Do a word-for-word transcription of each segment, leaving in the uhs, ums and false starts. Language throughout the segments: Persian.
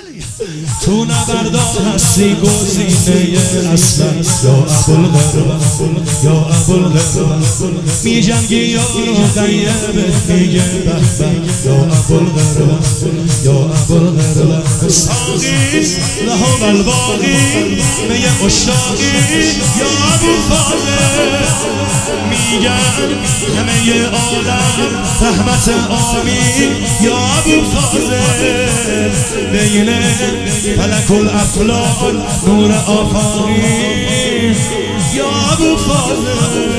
تو نبردا هستی گزینه اصلا یا ابوالقرب یا ابوالقرب می جنگی یارو غیبت میگه به به یا ابوالقرب یا ابوالقرب ساقی لهم الباقی می اشاقی یا ابوالفاضل میگن همه عالم رحمت آمین یا ابوالفاضل بین فلک الافلاک نور آفاقی یا ابوالفاضل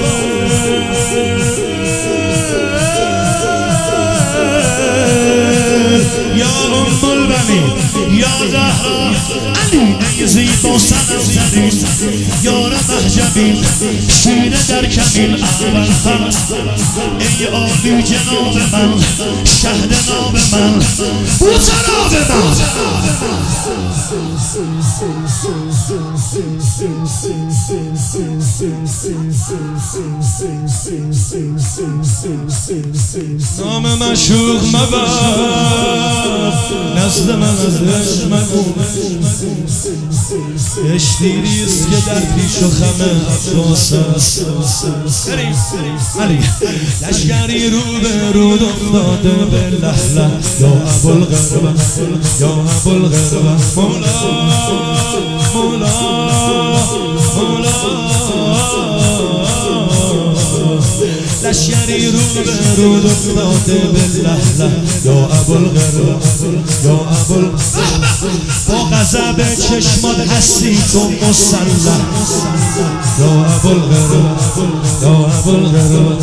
یا ام البنین یا زهرا علی ای زیبا صنم زدین یار محجبین شیر در کمین اول فرد ای عالی جناب من شهد ناب من بوسراب من نام مشوق مبر نزد من از عشق مگو اشتیریست که در پیش و خم عباس است علی لشکری رو به رود افتاده به لحله یا ابوالقرب یا ابوالقرب مولا مولا مولا لشکری رو به رود افتاده به لحله یا ابوالقرب یا ابوالقرب با غضب چشمات هستی تو مسلح یا ابوالقرب یا ابوالقرب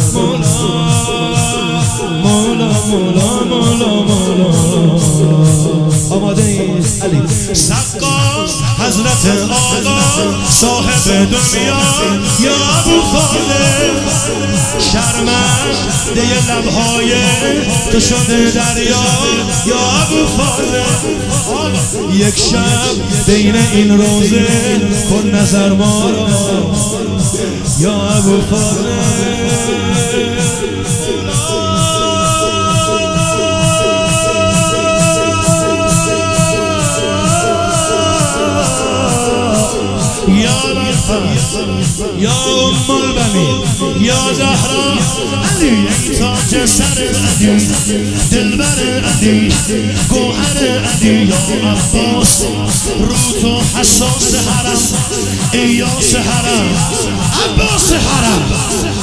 مولا مولا مولا مولا مولا آماده اید علی سقا حضرت آقا صاحب دنیا یا ابوالفاضل شرمنده لبهای تو شده دریا یا ابوالفاضل یک شب بین این روزه کن نظر ما را یا ابوالفاضل یا ام البنین یا زهرا علی ای تاج سر علی دلبر علی گوهر علی یا عباس رو تو حساس حرم ایاس حرم عباس حرم